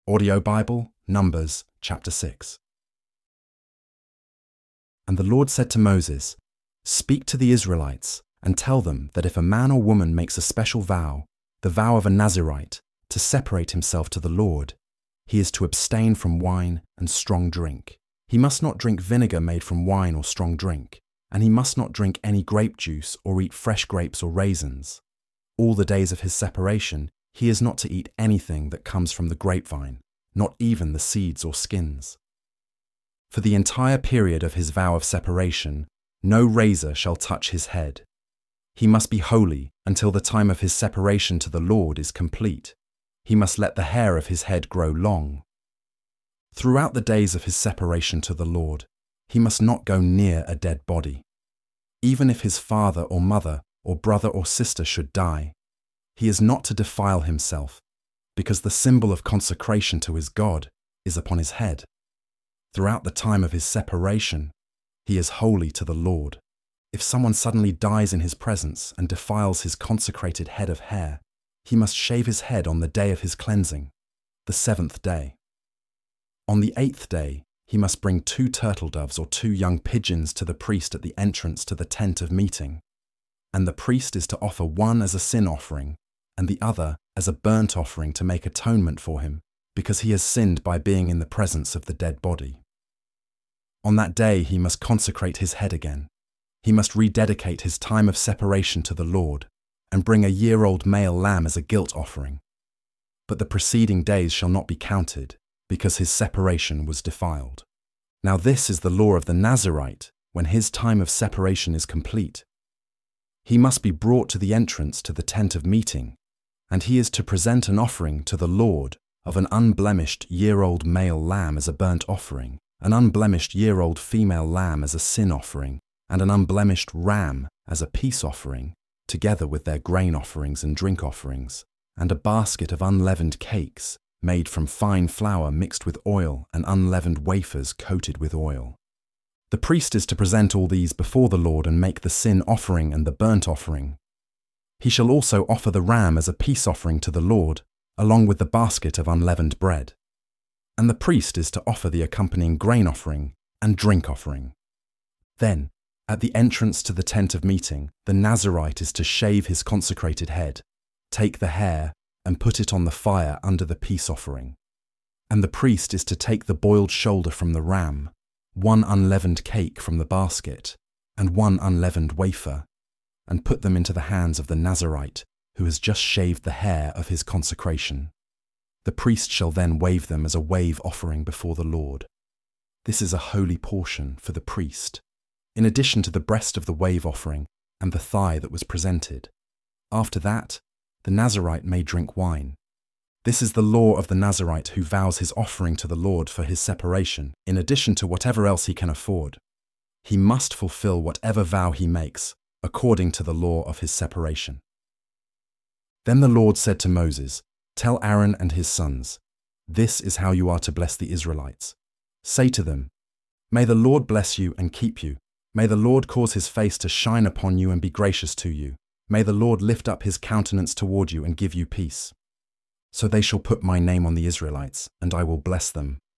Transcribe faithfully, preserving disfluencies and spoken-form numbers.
Audio Bible, Numbers, chapter six. And the Lord said to Moses, "Speak to the Israelites, and tell them that if a man or woman makes a special vow, the vow of a Nazirite, to separate himself to the Lord, he is to abstain from wine and strong drink. He must not drink vinegar made from wine or strong drink, and he must not drink any grape juice or eat fresh grapes or raisins. All the days of his separation, he is not to eat anything that comes from the grapevine, not even the seeds or skins. For the entire period of his vow of separation, no razor shall touch his head. He must be holy until the time of his separation to the Lord is complete. He must let the hair of his head grow long. Throughout the days of his separation to the Lord, he must not go near a dead body. Even if his father or mother or brother or sister should die, he is not to defile himself, because the symbol of consecration to his God is upon his head. Throughout the time of his separation, he is holy to the Lord. If someone suddenly dies in his presence and defiles his consecrated head of hair, he must shave his head on the day of his cleansing, the seventh day. On the eighth day, he must bring two turtle doves or two young pigeons to the priest at the entrance to the tent of meeting, and the priest is to offer one as a sin offering and the other as a burnt offering to make atonement for him, because he has sinned by being in the presence of the dead body. On that day he must consecrate his head again. He must rededicate his time of separation to the Lord, and bring a year-old male lamb as a guilt offering. But the preceding days shall not be counted, because his separation was defiled. Now this is the law of the Nazirite when his time of separation is complete. He must be brought to the entrance to the tent of meeting, and he is to present an offering to the Lord of an unblemished year-old male lamb as a burnt offering, an unblemished year-old female lamb as a sin offering, and an unblemished ram as a peace offering, together with their grain offerings and drink offerings, and a basket of unleavened cakes made from fine flour mixed with oil and unleavened wafers coated with oil. The priest is to present all these before the Lord and make the sin offering and the burnt offering. He shall also offer the ram as a peace offering to the Lord, along with the basket of unleavened bread. And the priest is to offer the accompanying grain offering and drink offering. Then, at the entrance to the tent of meeting, the Nazirite is to shave his consecrated head, take the hair, and put it on the fire under the peace offering. And the priest is to take the boiled shoulder from the ram, one unleavened cake from the basket, and one unleavened wafer, and put them into the hands of the Nazirite, who has just shaved the hair of his consecration. The priest shall then wave them as a wave offering before the Lord. This is a holy portion for the priest, in addition to the breast of the wave offering and the thigh that was presented. After that, the Nazirite may drink wine. This is the law of the Nazirite who vows his offering to the Lord for his separation, in addition to whatever else he can afford. He must fulfill whatever vow he makes, according to the law of his separation. Then the Lord said to Moses, "Tell Aaron and his sons, this is how you are to bless the Israelites. Say to them, may the Lord bless you and keep you. May the Lord cause his face to shine upon you and be gracious to you. May the Lord lift up his countenance toward you and give you peace. So they shall put my name on the Israelites, and I will bless them.